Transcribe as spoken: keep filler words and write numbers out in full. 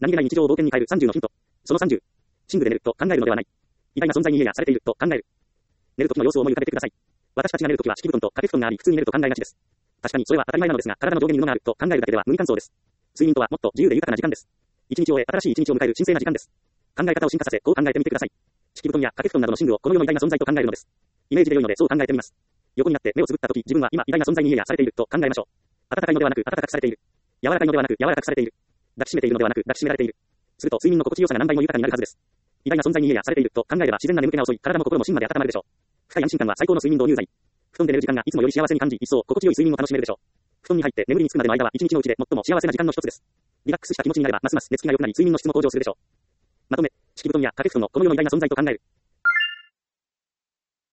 何気ない日常を冒険に変えるさんじゅうのヒント。そのさんじゅう。寝具で寝ると考えるのではない。偉大な存在に家やされていると考える。寝る時の様子を思い浮かべてください。私たちが寝る時は敷布団と掛け布団があり、普通に寝ると考えがちです。確かにそれは当たり前なのですが、体の上下に布があると考えるだけでは無理感想です。睡眠とはもっと自由で豊かな時間です。一日を終え、新しい一日を迎える神聖な時間です。考え方を進化させ、こう考えてみてください。敷布団や掛け布団などの寝具をこの世の偉大な存在と考えるのです。イメージで良いのでそう考えてみます。横になって目をつぶった時、自分は今偉大な存在に家やされていると考えましょう。暖かいのではなく暖かくされている。柔らかいのではなく柔らかくされている。抱きしめているのではなく抱きしめられている。すると睡眠の心地よさが何倍も豊かになるはずです。偉大な存在に家やされていると考えれば自然な眠気が襲い、体も心も芯まで温まるでしょう。深い安心感は最高の睡眠導入剤。布団で寝る時間がいつもより幸せに感じ、一層心地よい睡眠を楽しめるでしょう。布団に入って眠りにつくまでの間は一日のうちで最も幸せな時間の一つです。リラックスした気持ちになればますます寝つきが良くなり睡眠の質も向上するでしょう。まとめ、敷布団や掛け布団のこの世の偉大な存在と考える。